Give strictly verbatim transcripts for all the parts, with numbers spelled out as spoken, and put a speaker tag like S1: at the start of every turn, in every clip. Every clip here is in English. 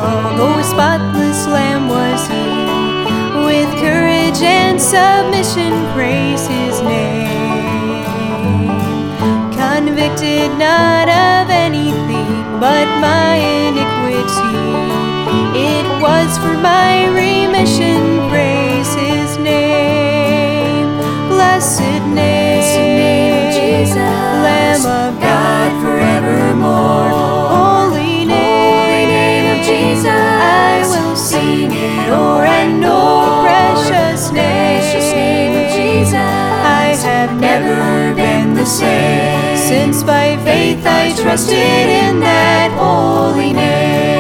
S1: Lamb, oh spotless Lamb was he. With courage and submission praise his name. Convicted not of anything but my iniquity, it was for my remission, praise his name. Blessed name,
S2: Blessed name of Jesus,
S1: Lamb of God forevermore. Holy name,
S2: Holy name of Jesus,
S1: I will sing it o'er and o'er. Precious name,
S2: precious name of Jesus,
S1: I have never been the same since by faith I trusted in that holy name.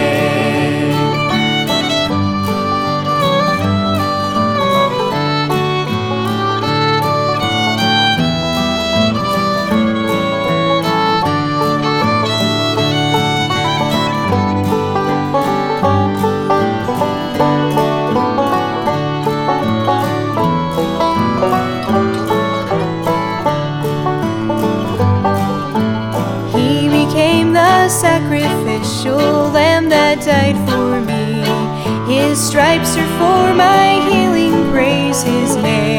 S1: Sacrificial Lamb that died for me, his stripes are for my healing, praise his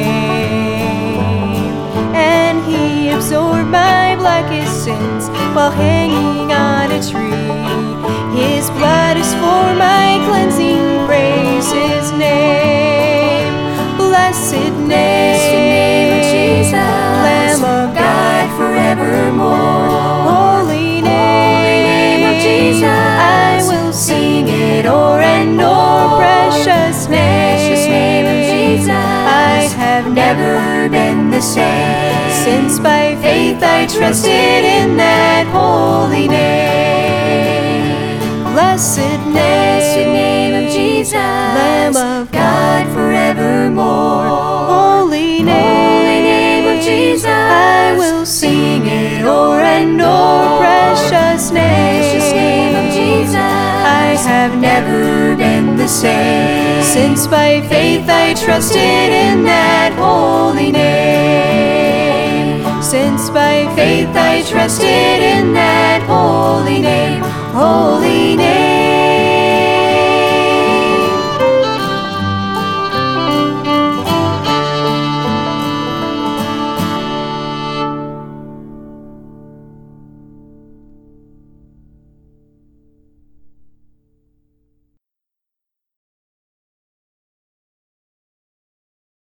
S1: name. And he absorbed my blackest sins while hanging on a tree, his blood is for my cleansing, praise his name. Blessed name,
S2: Blessed name of Jesus,
S1: Lamb of God forevermore. Holy name,
S2: Jesus,
S1: I will sing it o'er and o'er. Precious name,
S2: precious name of Jesus,
S1: I have never been the same since by faith I trusted in that holy name. Blessed name,
S2: blessed name of Jesus,
S1: Lamb of God forevermore. Holy name,
S2: Holy name of Jesus,
S1: I will sing it o'er and o'er. Precious name,
S2: precious name of Jesus,
S1: I have never been the same since by faith I trusted in that holy name. Since by faith I trusted in that holy name, holy name.